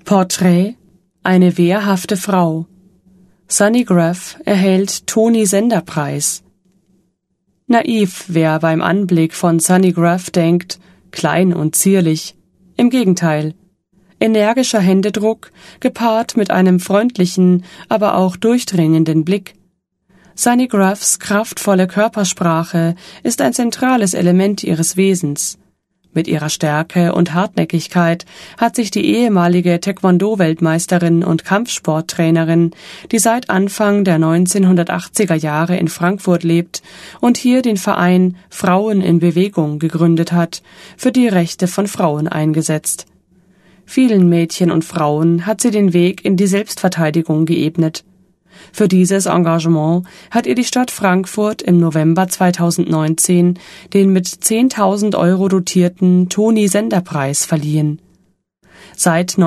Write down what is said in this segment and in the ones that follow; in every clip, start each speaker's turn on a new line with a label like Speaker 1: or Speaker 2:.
Speaker 1: Porträt: Eine wehrhafte Frau. Sunny Graff erhält Tony-Sender-Preis. Naiv, wer beim Anblick von Sunny Graff denkt, klein und zierlich. Im Gegenteil. Energischer Händedruck, gepaart mit einem freundlichen, aber auch durchdringenden Blick. Sunny Graffs kraftvolle Körpersprache ist ein zentrales Element ihres Wesens. Mit ihrer Stärke und Hartnäckigkeit hat sich die ehemalige Taekwondo-Weltmeisterin und Kampfsporttrainerin, die seit Anfang der 1980er Jahre in Frankfurt lebt und hier den Verein Frauen in Bewegung gegründet hat, für die Rechte von Frauen eingesetzt. Vielen Mädchen und Frauen hat sie den Weg in die Selbstverteidigung geebnet. Für dieses Engagement hat ihr die Stadt Frankfurt im November 2019 den mit 10.000 € dotierten Tony-Sender-Preis verliehen. Seit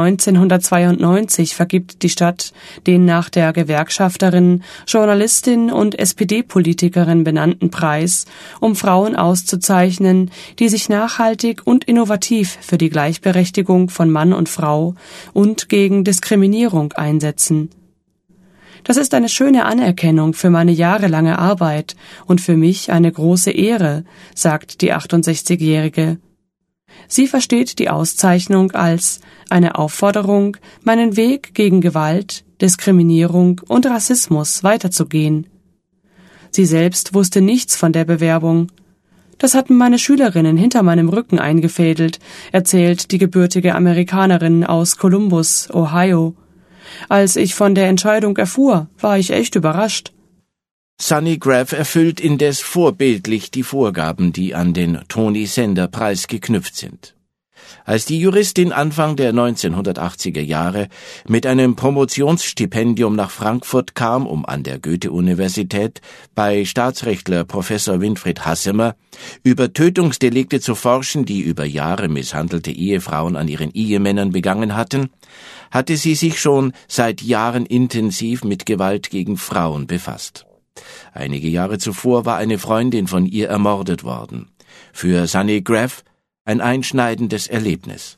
Speaker 1: 1992 vergibt die Stadt den nach der Gewerkschafterin, Journalistin und SPD-Politikerin benannten Preis, um Frauen auszuzeichnen, die sich nachhaltig und innovativ für die Gleichberechtigung von Mann und Frau und gegen Diskriminierung einsetzen. Das ist eine schöne Anerkennung für meine jahrelange Arbeit und für mich eine große Ehre, sagt die 68-Jährige. Sie versteht die Auszeichnung als eine Aufforderung, meinen Weg gegen Gewalt, Diskriminierung und Rassismus weiterzugehen. Sie selbst wusste nichts von der Bewerbung. Das hatten meine Schülerinnen hinter meinem Rücken eingefädelt, erzählt die gebürtige Amerikanerin aus Columbus, Ohio. Als ich von der Entscheidung erfuhr, war ich echt überrascht.
Speaker 2: Sunny Graff erfüllt indes vorbildlich die Vorgaben, die an den Tony-Sender-Preis geknüpft sind. Als die Juristin Anfang der 1980er Jahre mit einem Promotionsstipendium nach Frankfurt kam, um an der Goethe-Universität bei Staatsrechtler Professor Winfried Hassemer über Tötungsdelikte zu forschen, die über Jahre misshandelte Ehefrauen an ihren Ehemännern begangen hatten, hatte sie sich schon seit Jahren intensiv mit Gewalt gegen Frauen befasst. Einige Jahre zuvor war eine Freundin von ihr ermordet worden. Für Sunny Graff ein einschneidendes Erlebnis.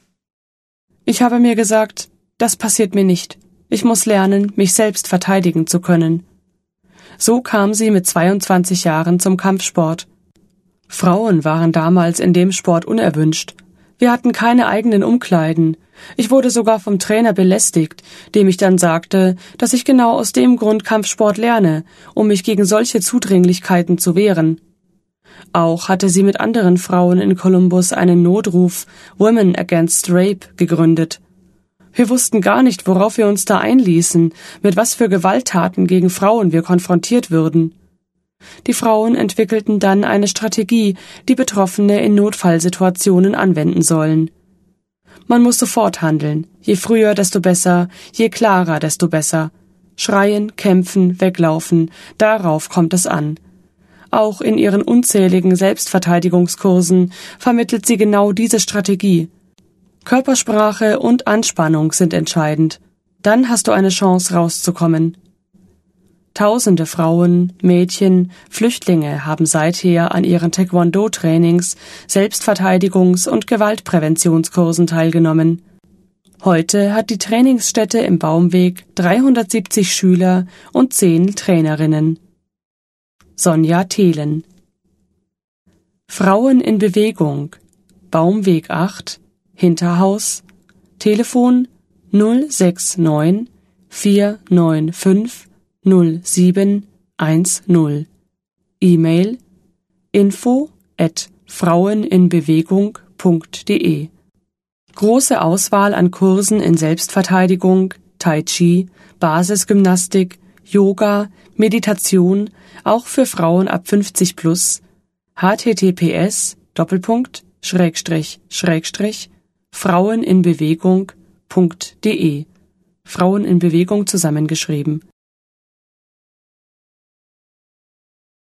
Speaker 1: Ich habe mir gesagt, das passiert mir nicht. Ich muss lernen, mich selbst verteidigen zu können. So kam sie mit 22 Jahren zum Kampfsport. Frauen waren damals in dem Sport unerwünscht. Wir hatten keine eigenen Umkleiden. Ich wurde sogar vom Trainer belästigt, dem ich dann sagte, dass ich genau aus dem Grund Kampfsport lerne, um mich gegen solche Zudringlichkeiten zu wehren. Auch hatte sie mit anderen Frauen in Columbus einen Notruf Women Against Rape gegründet. Wir wussten gar nicht, worauf wir uns da einließen, mit was für Gewalttaten gegen Frauen wir konfrontiert würden. Die Frauen entwickelten dann eine Strategie, die Betroffene in Notfallsituationen anwenden sollen. Man muss sofort handeln. Je früher, desto besser, je klarer, desto besser. Schreien, kämpfen, weglaufen, darauf kommt es an. Auch in ihren unzähligen Selbstverteidigungskursen vermittelt sie genau diese Strategie. Körpersprache und Anspannung sind entscheidend. Dann hast du eine Chance, rauszukommen. Tausende Frauen, Mädchen, Flüchtlinge haben seither an ihren Taekwondo-Trainings, Selbstverteidigungs- und Gewaltpräventionskursen teilgenommen. Heute hat die Trainingsstätte im Baumweg 370 Schüler und 10 Trainerinnen. Sonja Thelen. Frauen in Bewegung, Baumweg 8, Hinterhaus, Telefon 069 495 0710. E-Mail info@fraueninbewegung.de. Große Auswahl an Kursen in Selbstverteidigung, Tai Chi, Basisgymnastik, Yoga, Meditation, auch für Frauen ab 50+, https://fraueninbewegung.de. Frauen in Bewegung zusammengeschrieben.